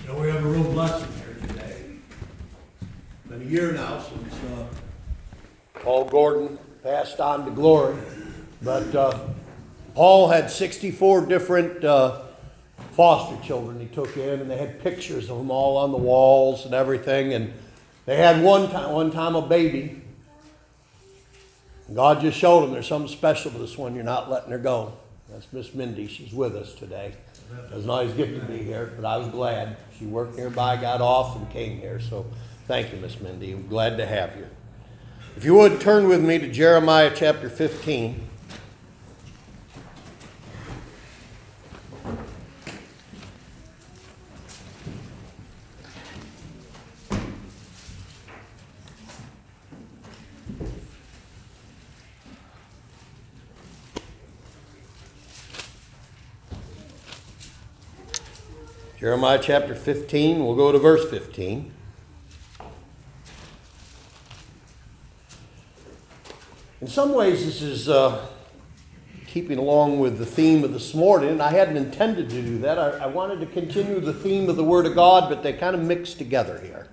So we have a real blessing here today. Been a year now since Paul Gordon passed on to glory. But Paul had 64 different foster children he took in, and they had pictures of them all on the walls and everything. And they had one time a baby. God just showed them there's something special to this one. You're not letting her go. That's Miss Mindy. She's with us today. Doesn't always get to be here, but I was glad. She worked nearby, got off, and came here. So thank you, Miss Mindy. I'm glad to have you. If you would, turn with me to Jeremiah chapter 15. Jeremiah chapter 15, we'll go to verse 15. In some ways, this is keeping along with the theme of this morning. I hadn't intended to do that. I wanted to continue the theme of the Word of God, but they kind of mix together here.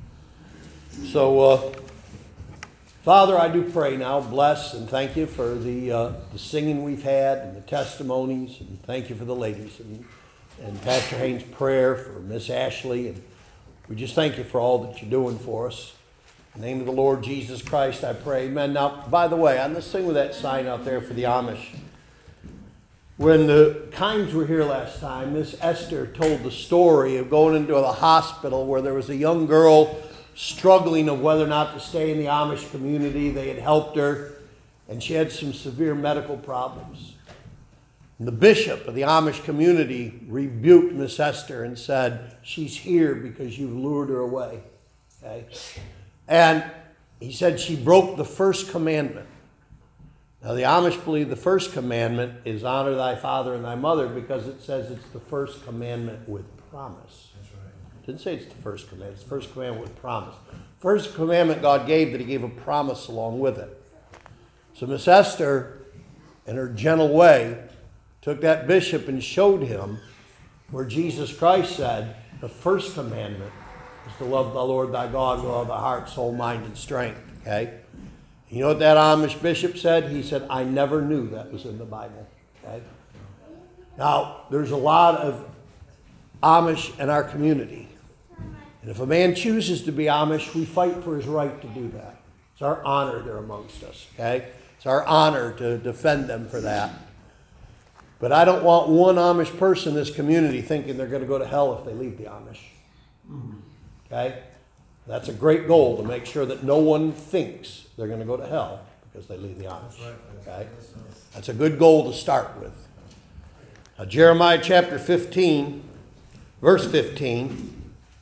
So, Father, I do pray now, bless and thank you for the singing we've had and the testimonies, and thank you for the ladies and Pastor Haynes' prayer for Miss Ashley. And we just thank you for all that you're doing for us. In the name of the Lord Jesus Christ, I pray. Amen. Now, by the way, on this thing with that sign out there for the Amish, when the Kimes were here last time, Miss Esther told the story of going into the hospital where there was a young girl struggling of whether or not to stay in the Amish community. They had helped her, and she had some severe medical problems. And the bishop of the Amish community rebuked Miss Esther and said, she's here because you've lured her away. Okay? And he said she broke the first commandment. Now the Amish believe the first commandment is honor thy father and thy mother because it says it's the first commandment with promise. That's right. It didn't say it's the first commandment. It's the first commandment with promise. First commandment God gave that he gave a promise along with it. So Miss Esther, in her gentle way, took that bishop and showed him where Jesus Christ said the first commandment is to love the Lord thy God with all thy heart, soul, mind, and strength. Okay? You know what that Amish bishop said? He said, I never knew that was in the Bible. Okay? Now, there's a lot of Amish in our community. And if a man chooses to be Amish, we fight for his right to do that. It's our honor they're amongst us. Okay? It's our honor to defend them for that. But I don't want one Amish person in this community thinking they're going to go to hell if they leave the Amish. Okay? That's a great goal, to make sure that no one thinks they're going to go to hell because they leave the Amish. Okay? That's a good goal to start with. Now, Jeremiah chapter 15, verse 15.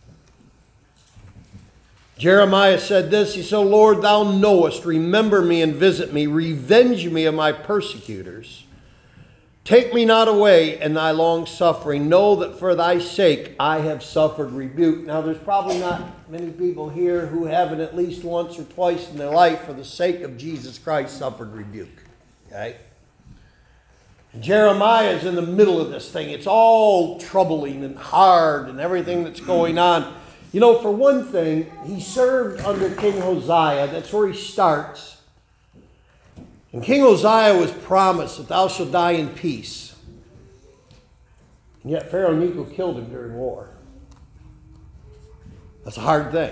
Jeremiah said this, he said, Lord, thou knowest, remember me and visit me, revenge me of my persecutors. Take me not away in thy long suffering. Know that for thy sake I have suffered rebuke. Now, there's probably not many people here who haven't at least once or twice in their life, for the sake of Jesus Christ, suffered rebuke. Okay? And Jeremiah is in the middle of this thing. It's all troubling and hard and everything that's going on. You know, for one thing, he served under King Hosea. That's where he starts. And King Hosea was promised that thou shalt die in peace. And yet Pharaoh Necho killed him during war. That's a hard thing.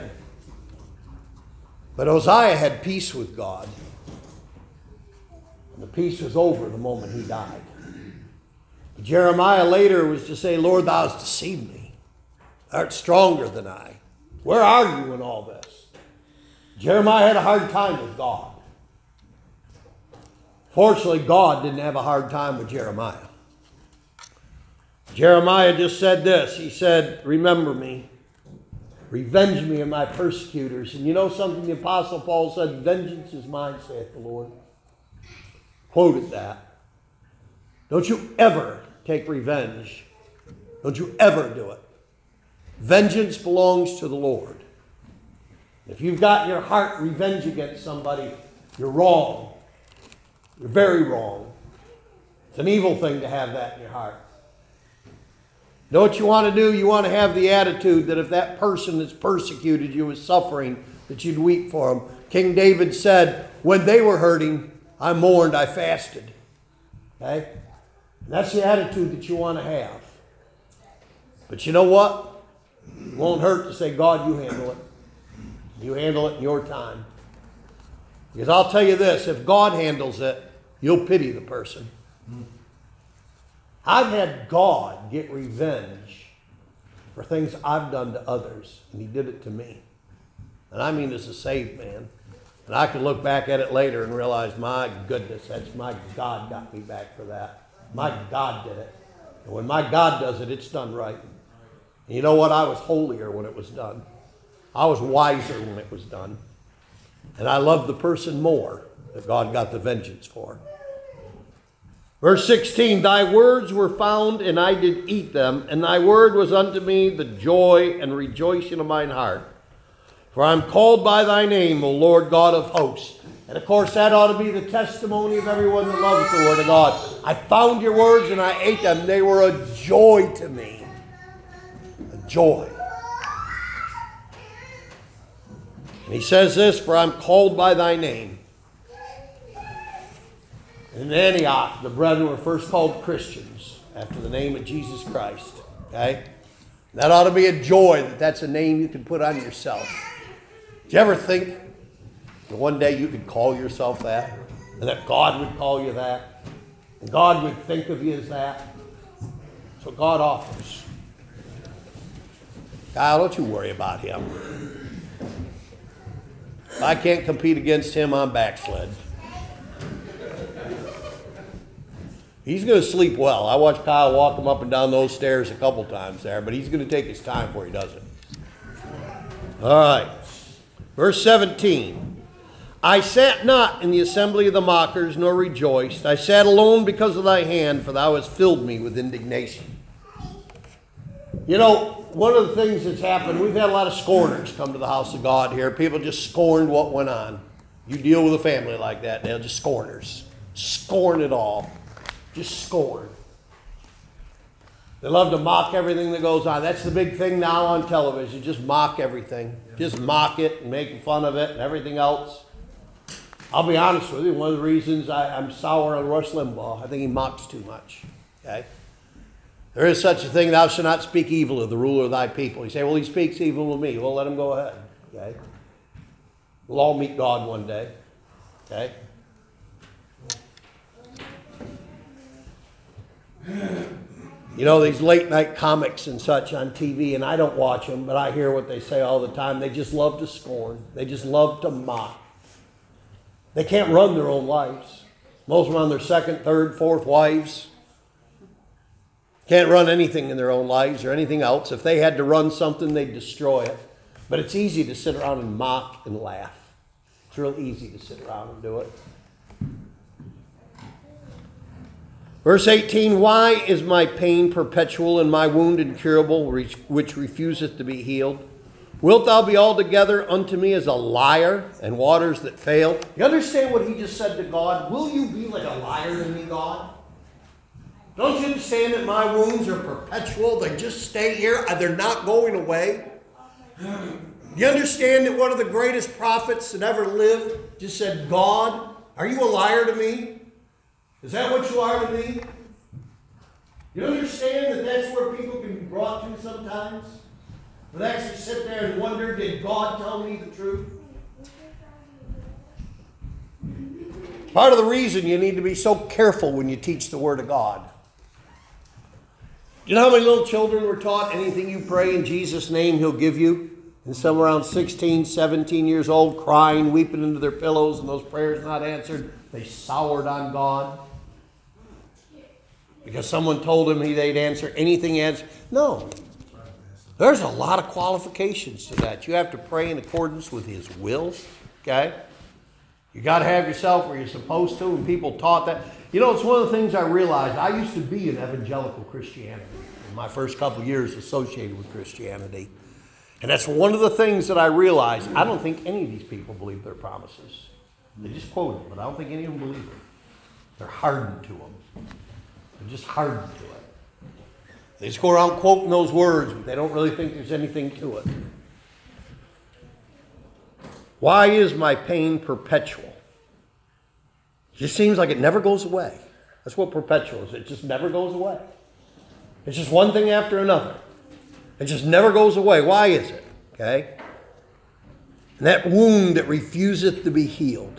But Hosea had peace with God. And the peace was over the moment he died. But Jeremiah later was to say, Lord, thou hast deceived me. Thou art stronger than I. Where are you in all this? Jeremiah had a hard time with God. Fortunately, God didn't have a hard time with Jeremiah. Jeremiah just said this. He said, remember me. Revenge me of my persecutors. And you know something the Apostle Paul said? Vengeance is mine, saith the Lord. Quoted that. Don't you ever take revenge. Don't you ever do it. Vengeance belongs to the Lord. If you've got in your heart revenge against somebody, you're wrong. You're very wrong. It's an evil thing to have that in your heart. Know what you want to do? You want to have the attitude that if that person that's persecuted you is suffering, that you'd weep for them. King David said, when they were hurting, I mourned, I fasted. Okay? That's the attitude that you want to have. But you know what? It won't hurt to say, God, you handle it. You handle it in your time. Because I'll tell you this, if God handles it, you'll pity the person. I've had God get revenge for things I've done to others, and he did it to me. And I mean as a saved man. And I can look back at it later and realize, my goodness, that's my God got me back for that. My God did it. And when my God does it, it's done right. And you know what? I was holier when it was done. I was wiser when it was done. And I loved the person more that God got the vengeance for. Verse 16, thy words were found, and I did eat them, and thy word was unto me the joy and rejoicing of mine heart. For I am called by thy name, O Lord God of hosts. And of course, that ought to be the testimony of everyone that loves the Word of God. I found your words and I ate them. They were a joy to me. A joy. And he says this, for I am called by thy name. In Antioch, the brethren were first called Christians after the name of Jesus Christ. Okay? That ought to be a joy that that's a name you can put on yourself. Do you ever think that one day you could call yourself that? And that God would call you that? And God would think of you as that? That's what God offers. Kyle, don't you worry about him. If I can't compete against him, I'm backslid. He's going to sleep well. I watched Kyle walk him up and down those stairs a couple times there, but he's going to take his time before he does it. All right. Verse 17. I sat not in the assembly of the mockers, nor rejoiced. I sat alone because of thy hand, for thou hast filled me with indignation. You know, one of the things that's happened, we've had a lot of scorners come to the house of God here. People just scorned what went on. You deal with a family like that, they're just scorners. Scorn it all. Just scorn. They love to mock everything that goes on. That's the big thing now on television. Just mock everything. Just mock it and make fun of it and everything else. I'll be honest with you. One of the reasons I'm sour on Rush Limbaugh, I think he mocks too much. Okay? There is such a thing, thou shalt not speak evil of the ruler of thy people. You say, well, he speaks evil of me. Well, let him go ahead. Okay? We'll all meet God one day. Okay? You know, these late night comics and such on TV, and I don't watch them, but I hear what they say all the time. They just love to scorn. They just love to mock. They can't run their own lives. Most of them on their second, third, fourth wives. Can't run anything in their own lives or anything else. If they had to run something, they'd destroy it. But it's easy to sit around and mock and laugh. It's real easy to sit around and do it. Verse 18, why is my pain perpetual and my wound incurable, which refuseth to be healed? Wilt thou be altogether unto me as a liar and waters that fail? You understand what he just said to God? Will you be like a liar to me, God? Don't you understand that my wounds are perpetual? They just stay here. They're not going away. You understand that one of the greatest prophets that ever lived just said, God, are you a liar to me? Is that what you are to me? You understand that that's where people can be brought to sometimes? But actually sit there and wonder, did God tell me the truth? Part of the reason you need to be so careful when you teach the Word of God. You know how many little children were taught anything you pray in Jesus' name, He'll give you? And some around 16, 17 years old, crying, weeping into their pillows, and those prayers not answered. They soured on God. Because someone told them they'd answer anything. No. There's a lot of qualifications to that. You have to pray in accordance with His will. Okay? You got to have yourself where you're supposed to, and people taught that. You know, it's one of the things I realized. I used to be in evangelical Christianity in my first couple of years associated with Christianity. And that's one of the things that I realized. I don't think any of these people believe their promises. They just quote them, but I don't think any of them believe them. They're hardened to them. They're just hardened to it. They just go around quoting those words, but they don't really think there's anything to it. Why is my pain perpetual? It just seems like it never goes away. That's what perpetual is. It just never goes away. It's just one thing after another. It just never goes away. Why is it? Okay? And that wound that refuseth to be healed.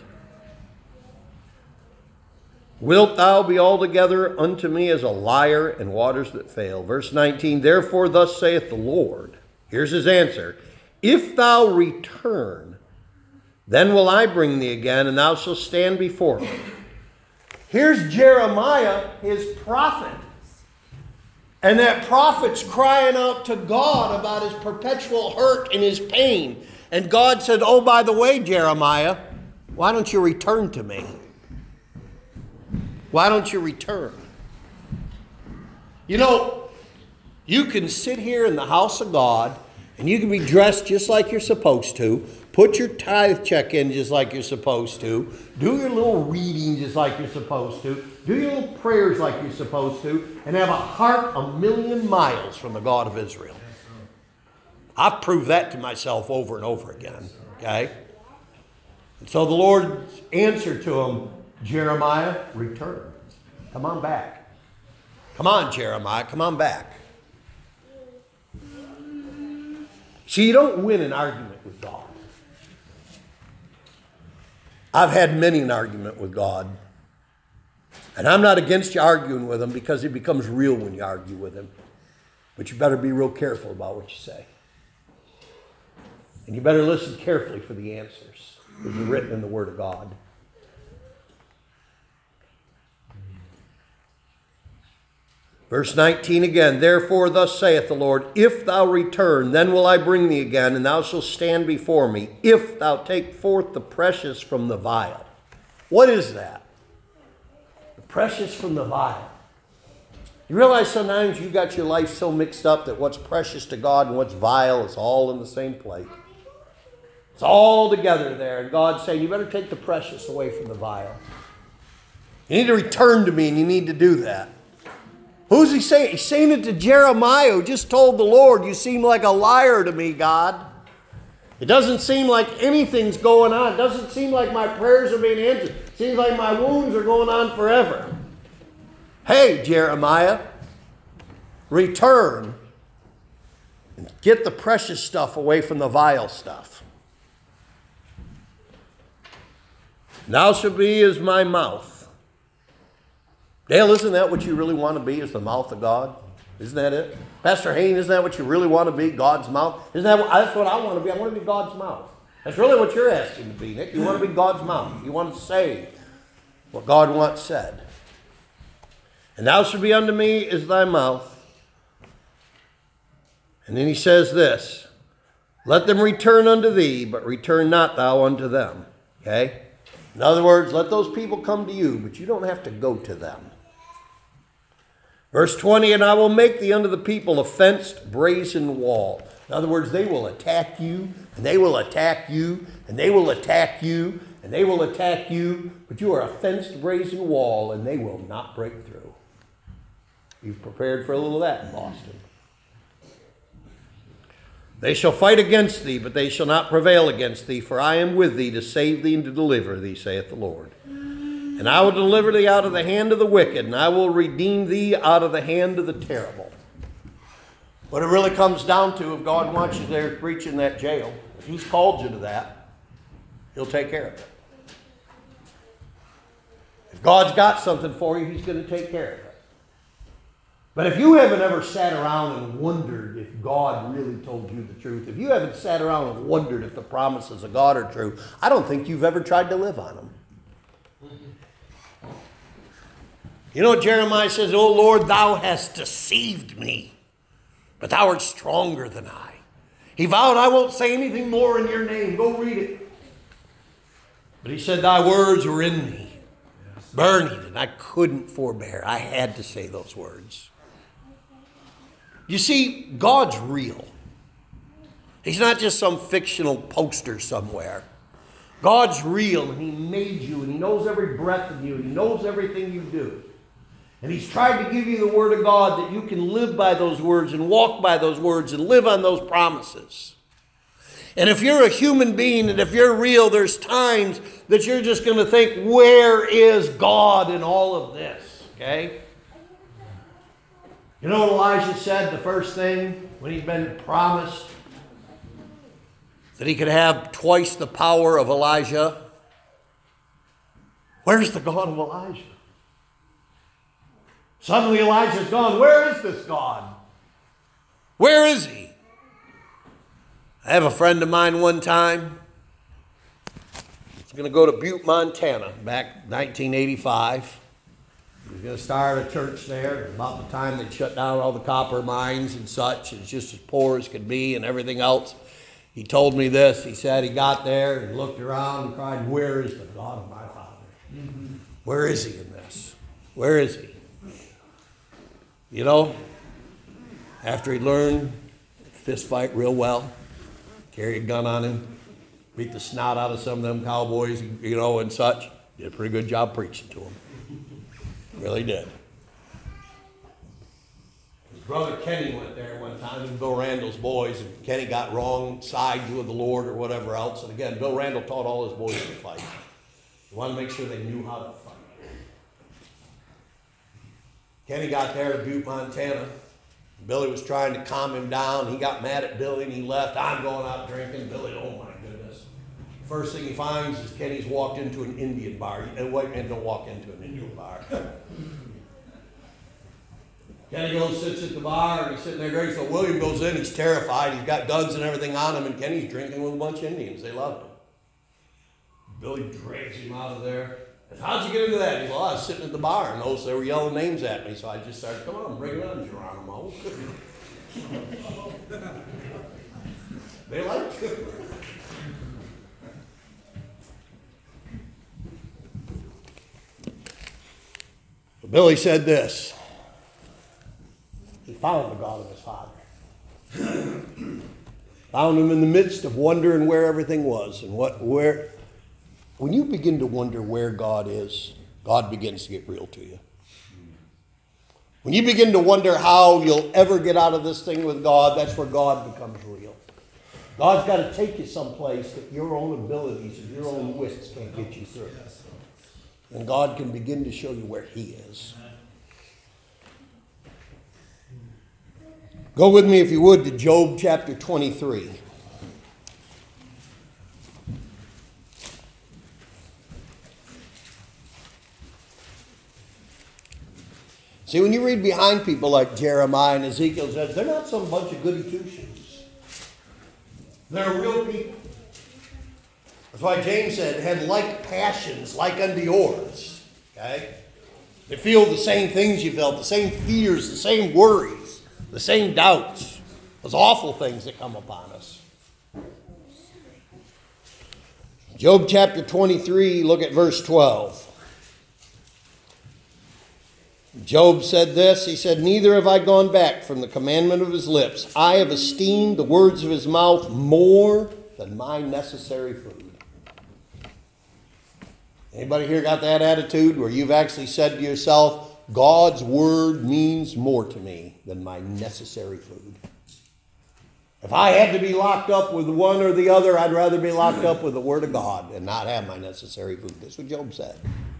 Wilt thou be altogether unto me as a liar and waters that fail? Verse 19, therefore thus saith the Lord. Here's his answer. If thou return, then will I bring thee again, and thou shalt stand before me. Here's Jeremiah, his prophet. And that prophet's crying out to God about his perpetual hurt and his pain. And God said, oh, by the way, Jeremiah, why don't you return to me? Why don't you return? You know, you can sit here in the house of God, and you can be dressed just like you're supposed to, put your tithe check in just like you're supposed to, do your little reading just like you're supposed to, do your little prayers like you're supposed to, and have a heart a million miles from the God of Israel. I've proved that to myself over and over again. Okay? And so the Lord's answer to him, Jeremiah, return. Come on back. Come on, Jeremiah, come on back. See, you don't win an argument with God. I've had many an argument with God. And I'm not against you arguing with him because it becomes real when you argue with him. But you better be real careful about what you say. And you better listen carefully for the answers that are written in the Word of God. Verse 19 again, therefore thus saith the Lord, if thou return, then will I bring thee again, and thou shalt stand before me, if thou take forth the precious from the vile. What is that? The precious from the vile. You realize sometimes you got your life so mixed up that what's precious to God and what's vile is all in the same plate. It's all together there. And God's saying, you better take the precious away from the vile. You need to return to me, and you need to do that. Who's he saying? He's saying it to Jeremiah, who just told the Lord, you seem like a liar to me, God. It doesn't seem like anything's going on. It doesn't seem like my prayers are being answered. It seems like my wounds are going on forever. Hey, Jeremiah, return and get the precious stuff away from the vile stuff. Thou shalt be as my mouth. Dale, isn't that what you really want to be, is the mouth of God? Isn't that it? Pastor Hayne, isn't that what you really want to be, God's mouth? That's what I want to be. I want to be God's mouth. That's really what you're asking to be, Nick. You want to be God's mouth. You want to say what God once said. And thou shalt be unto me as thy mouth. And then he says this, let them return unto thee, but return not thou unto them. Okay? In other words, let those people come to you, but you don't have to go to them. Verse 20, and I will make thee unto the people a fenced brazen wall. In other words, they will attack you, and they will attack you, and they will attack you, and they will attack you, but you are a fenced brazen wall, and they will not break through. You've prepared for a little of that in Boston. They shall fight against thee, but they shall not prevail against thee, for I am with thee to save thee and to deliver thee, saith the Lord. And I will deliver thee out of the hand of the wicked, and I will redeem thee out of the hand of the terrible. What it really comes down to, if God wants you there preaching that jail, if he's called you to that, he'll take care of it. If God's got something for you, he's going to take care of it. But if you haven't ever sat around and wondered if God really told you the truth, if you haven't sat around and wondered if the promises of God are true, I don't think you've ever tried to live on them. You know what Jeremiah says? O Lord, thou hast deceived me, but thou art stronger than I. He vowed, I won't say anything more in your name. Go read it. But he said, thy words were in me, burning, and I couldn't forbear. I had to say those words. You see, God's real. He's not just some fictional poster somewhere. God's real, and he made you, and he knows every breath of you, and he knows everything you do. And he's tried to give you the Word of God that you can live by those words and walk by those words and live on those promises. And if you're a human being and if you're real, there's times that you're just going to think, where is God in all of this? Okay? You know what Elijah said the first thing when he'd been promised that he could have twice the power of Elijah? Where's the God of Elijah? Suddenly Elijah's gone. Where is this God? Where is he? I have a friend of mine one time. He's going to go to Butte, Montana, back 1985. He was going to start a church there. About the time they'd shut down all the copper mines and such. It's just as poor as could be and everything else. He told me this. He said he got there and looked around and cried, where is the God of my father? Mm-hmm. Where is he in this? Where is he? You know, after he learned fist fight real well, carry a gun on him, beat the snot out of some of them cowboys, you know, and such, did a pretty good job preaching to them. Really did. His brother Kenny went there one time, and Bill Randall's boys, and Kenny got wrong sides with the Lord or whatever else. And again, Bill Randall taught all his boys to fight. He wanted to make sure they knew how to fight. Kenny got there to Butte, Montana. Billy was trying to calm him down. He got mad at Billy and he left. I'm going out drinking. Billy, oh my goodness. First thing he finds is Kenny's walked into an Indian bar. And white men don't walk into an Indian bar. Kenny goes, sits at the bar, and he's sitting there drinking. So William goes in, he's terrified. He's got guns and everything on him, and Kenny's drinking with a bunch of Indians. They love him. Billy drags him out of there. How'd you get into that? He said, well, I was sitting at the bar and those, they were yelling names at me, so I just started, come on, bring it on, Geronimo. They liked it. But Billy said this. He found the God of his father. Found him in the midst of wondering where everything was and where. When you begin to wonder where God is, God begins to get real to you. When you begin to wonder how you'll ever get out of this thing with God, that's where God becomes real. God's got to take you someplace that your own abilities and your own wits can't get you through. And God can begin to show you where he is. Go with me, if you would, to Job chapter 23. See, when you read behind people like Jeremiah and Ezekiel, they're not some bunch of goody two-shoes. They're real people. That's why James said, had like passions, like unto yours. Okay? They feel the same things you felt, the same fears, the same worries, the same doubts, those awful things that come upon us. Job chapter 23, look at verse 12. Job said this, he said, neither have I gone back from the commandment of his lips. I have esteemed the words of his mouth more than my necessary food. Anybody here got that attitude where you've actually said to yourself, God's word means more to me than my necessary food? If I had to be locked up with one or the other, I'd rather be locked up with the word of God and not have my necessary food. That's what Job said.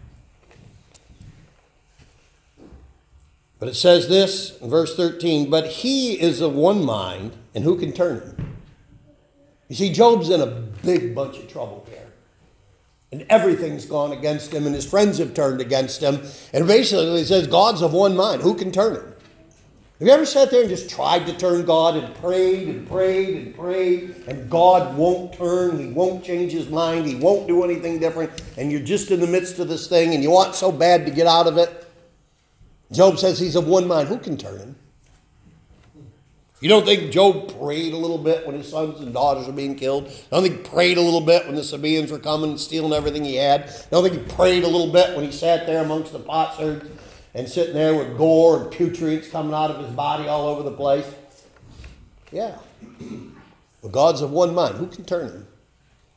But it says this in verse 13, but he is of one mind, and who can turn him? You see, Job's in a big bunch of trouble here. And everything's gone against him, and his friends have turned against him. And basically it says, God's of one mind. Who can turn him? Have you ever sat there and just tried to turn God and prayed and prayed and prayed, and God won't turn, he won't change his mind, he won't do anything different, and you're just in the midst of this thing, and you want so bad to get out of it? Job says he's of one mind. Who can turn him? You don't think Job prayed a little bit when his sons and daughters were being killed? I don't think he prayed a little bit when the Sabaeans were coming and stealing everything he had? I don't think he prayed a little bit when he sat there amongst the potsherds and sitting there with gore and putrid coming out of his body all over the place? Yeah. But God's of one mind. Who can turn him?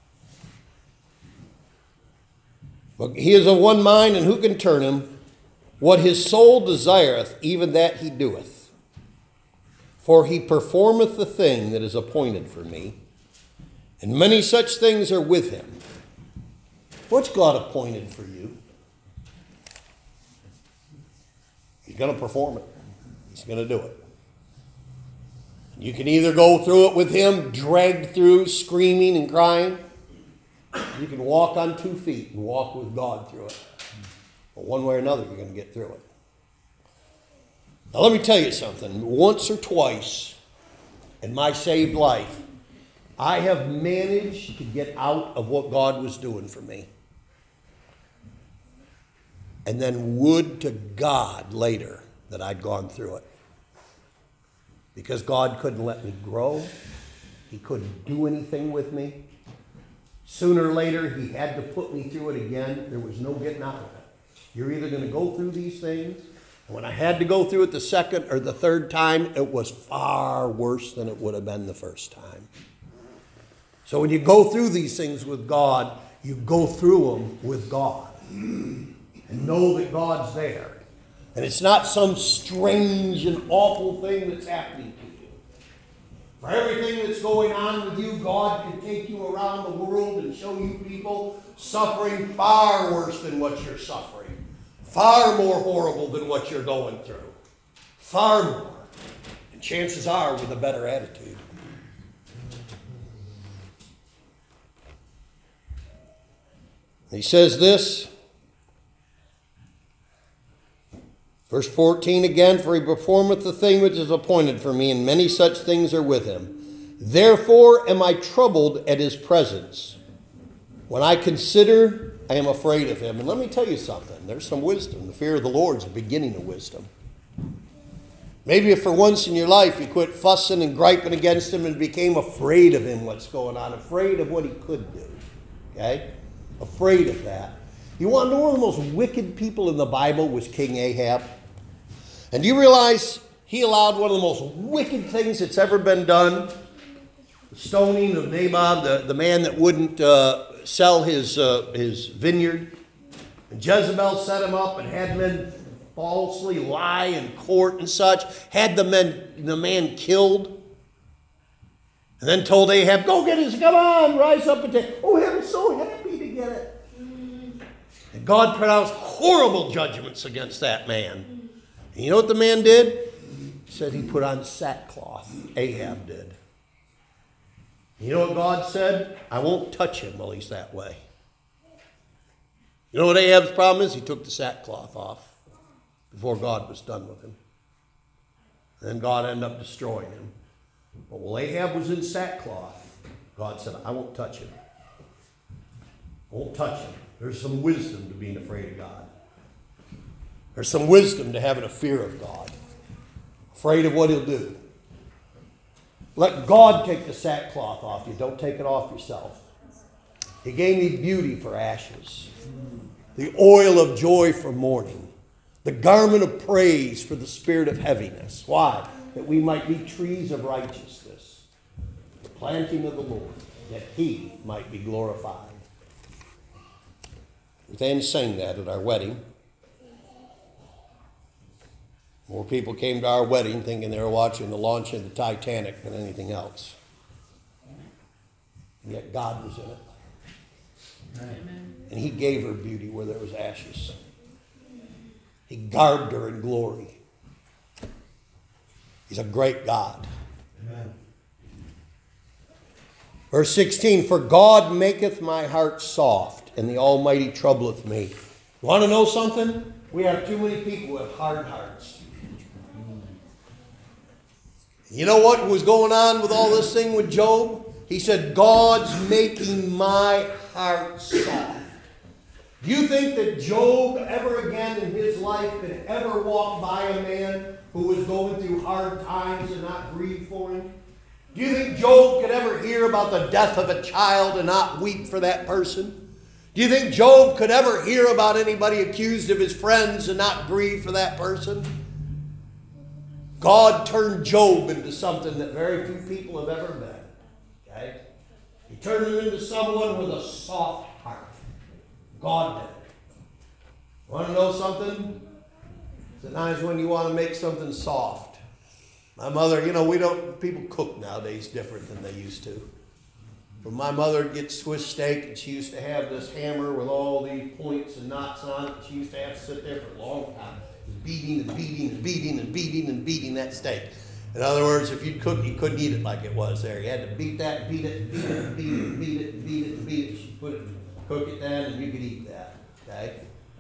Well, he is of one mind, and who can turn him? What his soul desireth, even that he doeth. For he performeth the thing that is appointed for me, and many such things are with him. What's God appointed for you? He's going to perform it. He's going to do it. You can either go through it with him, dragged through, screaming and crying. You can walk on 2 feet and walk with God through it. But one way or another, you're going to get through it. Now let me tell you something. Once or twice in my saved life, I have managed to get out of what God was doing for me. And then would to God later that I'd gone through it. Because God couldn't let me grow. He couldn't do anything with me. Sooner or later, he had to put me through it again. There was no getting out of it. You're either going to go through these things. And when I had to go through it the second or the third time, it was far worse than it would have been the first time. So when you go through these things with God, you go through them with God. And know that God's there. And it's not some strange and awful thing that's happening to you. For everything that's going on with you, God can take you around the world and show you people suffering far worse than what you're suffering. Far more horrible than what you're going through. Far more. And chances are with a better attitude. He says this. Verse 14 again, for he performeth the thing which is appointed for me, and many such things are with him. Therefore am I troubled at his presence. When I consider, I am afraid of him. And let me tell you something. There's some wisdom. The fear of the Lord is the beginning of wisdom. Maybe if for once in your life you quit fussing and griping against him and became afraid of him, what's going on, afraid of what he could do. Okay? Afraid of that. You want to know one of the most wicked people in the Bible was King Ahab? And do you realize he allowed one of the most wicked things that's ever been done? The stoning of Naboth, the man that wouldn't sell his vineyard. And Jezebel set him up and had men falsely lie in court and such. Had the man killed. And then told Ahab, go get his, come on, rise up and take. Oh, I'm so happy to get it. And God pronounced horrible judgments against that man. And you know what the man did? He said he put on sackcloth. Ahab did. You know what God said? I won't touch him while he's that way. You know what Ahab's problem is? He took the sackcloth off before God was done with him. And then God ended up destroying him. But while Ahab was in sackcloth, God said, I won't touch him. I won't touch him. There's some wisdom to being afraid of God. There's some wisdom to having a fear of God. Afraid of what he'll do. Let God take the sackcloth off you. Don't take it off yourself. He gave me beauty for ashes. The oil of joy for mourning. The garment of praise for the spirit of heaviness. Why? That we might be trees of righteousness. The planting of the Lord. That he might be glorified. We then sang that at our wedding. More people came to our wedding thinking they were watching the launch of the Titanic than anything else. And yet God was in it. Amen. And he gave her beauty where there was ashes. He garbed her in glory. He's a great God. Amen. Verse 16, for God maketh my heart soft, and the Almighty troubleth me. You want to know something? We have too many people with hard hearts. You know what was going on with all this thing with Job? He said, God's making my heart soft. Do you think that Job ever again in his life could ever walk by a man who was going through hard times and not grieve for him? Do you think Job could ever hear about the death of a child and not weep for that person? Do you think Job could ever hear about anybody accused of his friends and not grieve for that person? God turned Job into something that very few people have ever been. Okay? He turned him into someone with a soft heart. God did. Want to know something? Sometimes when you want to make something soft. My mother, people cook nowadays different than they used to. But my mother would get Swiss steak, and she used to have this hammer with all these points and knots on it. And she used to have to sit there for a long time, beating and beating and beating and beating and beating that steak. In other words, if you'd cook, you couldn't eat it like it was there. You had to beat that, beat it, beat it, beat it, beat it, beat it, beat it. She'd cook it down, and you could eat that. Okay?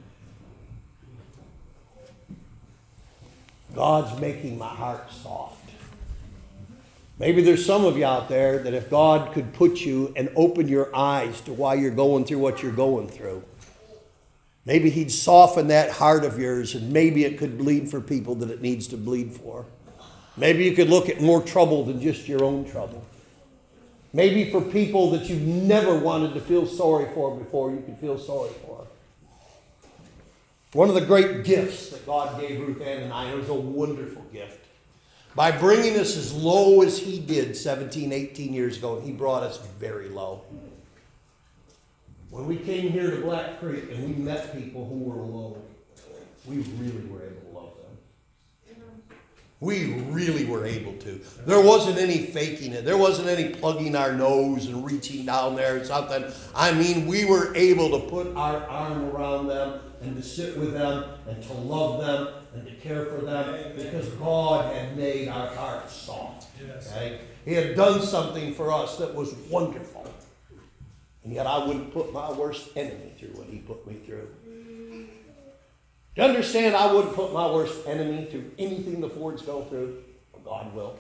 God's making my heart soft. Maybe there's some of you out there that if God could put you and open your eyes to why you're going through what you're going through, maybe He'd soften that heart of yours, and maybe it could bleed for people that it needs to bleed for. Maybe you could look at more trouble than just your own trouble. Maybe for people that you've never wanted to feel sorry for before, you could feel sorry for. One of the great gifts that God gave Ruth Ann and I, it was a wonderful gift. By bringing us as low as He did 17, 18 years ago, He brought us very low. When we came here to Black Creek and we met people who were low, we really were able to love them. We really were able to. There wasn't any faking it. There wasn't any plugging our nose and reaching down there and something. I mean, we were able to put our arm around them and to sit with them and to love them and to care for them because God had made our hearts soft. Okay? He had done something for us that was wonderful. And yet I wouldn't put my worst enemy through what He put me through. You understand, I wouldn't put my worst enemy through anything the Fords go through, but God will.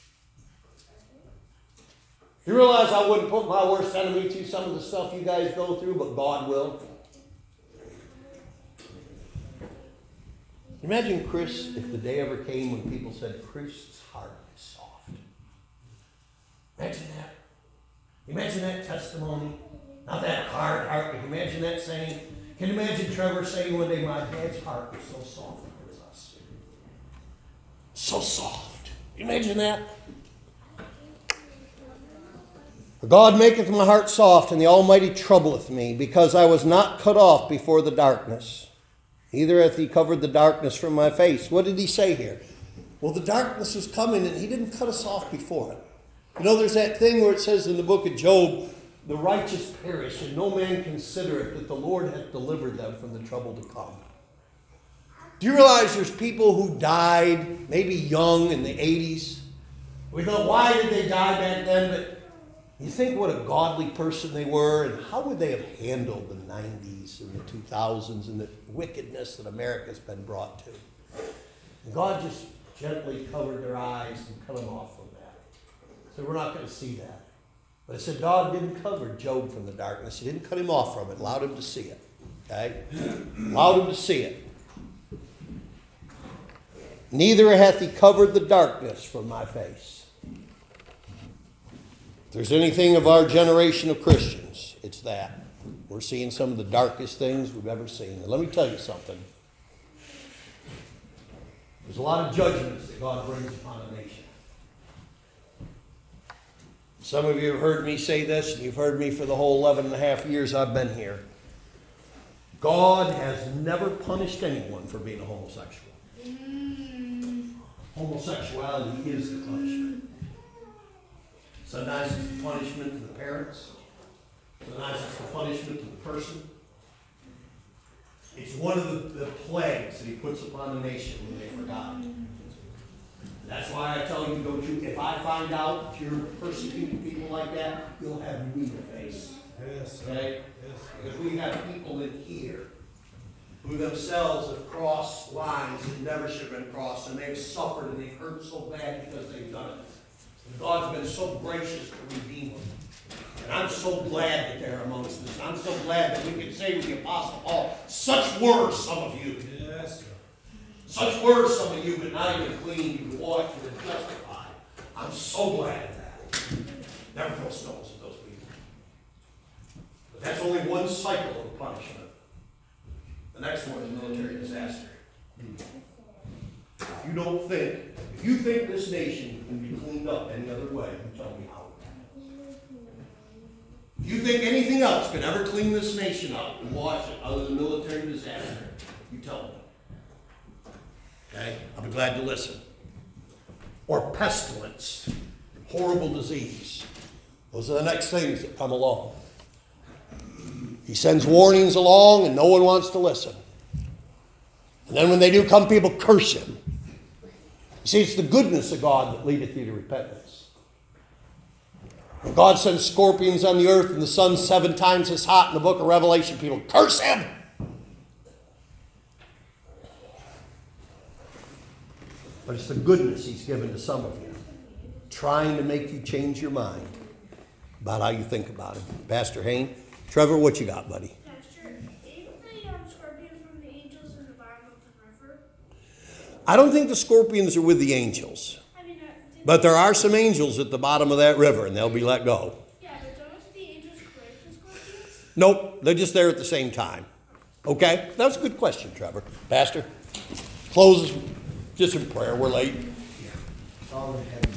You realize I wouldn't put my worst enemy through some of the stuff you guys go through, but God will. Imagine Chris, if the day ever came when people said, Chris's heart is soft. Imagine that. Imagine that testimony. Not that hard heart, but imagine that saying. Can you imagine Trevor saying one day, my dad's heart was so soft towards us. So soft. Can you imagine that? God maketh my heart soft, and the Almighty troubleth me, because I was not cut off before the darkness. Neither hath He covered the darkness from my face. What did He say here? Well, the darkness was coming, and He didn't cut us off before it. You know, there's that thing where it says in the book of Job, the righteous perish, and no man considereth that the Lord hath delivered them from the trouble to come. Do you realize there's people who died, maybe young in the 80s? We thought, why did they die back then? But you think what a godly person they were, and how would they have handled the 90s and the 2000s and the wickedness that America's been brought to? And God just gently covered their eyes and cut them off from that. So we're not going to see that. But it said God didn't cover Job from the darkness. He didn't cut him off from it. Allowed him to see it. Okay? Allowed him to see it. Neither hath He covered the darkness from my face. If there's anything of our generation of Christians, it's that. We're seeing some of the darkest things we've ever seen. And let me tell you something. There's a lot of judgments that God brings upon a nation. Some of you have heard me say this, and you've heard me for the whole 11 and a half years I've been here. God has never punished anyone for being a homosexual. Homosexuality is the punishment. Sometimes it's the punishment to the parents. Sometimes it's the punishment to the person. It's one of the plagues that He puts upon the nation when they forgot. That's why I tell you, don't you, if I find out that you're persecuting people like that, you'll have me to face. Yes. Okay? Yes. Because we have people in here who themselves have crossed lines that never should have been crossed, and they've suffered and they've hurt so bad because they've done it. And God's been so gracious to redeem them. And I'm so glad that they're amongst us. I'm so glad that we can say with the Apostle Paul, such were some of you. Yes, sir. Such were some of you, but now you're clean, you've washed, you're justified. I'm so glad of that. Never throw stones at those people. But that's only one cycle of punishment. The next one is military disaster. If you think this nation can be cleaned up any other way, you tell me how. If you think anything else can ever clean this nation up and wash it other than military disaster, you tell me. Okay? I'll be glad to listen. Or pestilence, horrible disease. Those are the next things that come along. He sends warnings along and no one wants to listen. And then when they do come, people curse him. You see, it's the goodness of God that leadeth you to repentance. When God sends scorpions on the earth and the sun's 7 times as hot in the book of Revelation, people curse him. But it's the goodness he's given to some of you, trying to make you change your mind about how you think about him. Pastor Hayne, Trevor, what you got, buddy? Pastor, ain't the scorpions from the angels in the bottom of the river? I don't think the scorpions are with the angels. But there are some angels at the bottom of that river, and they'll be let go. Yeah, but don't the angels create the scorpions? Nope, they're just there at the same time. Okay? That was a good question, Trevor. Pastor, close just in prayer. We're late. Father in heaven,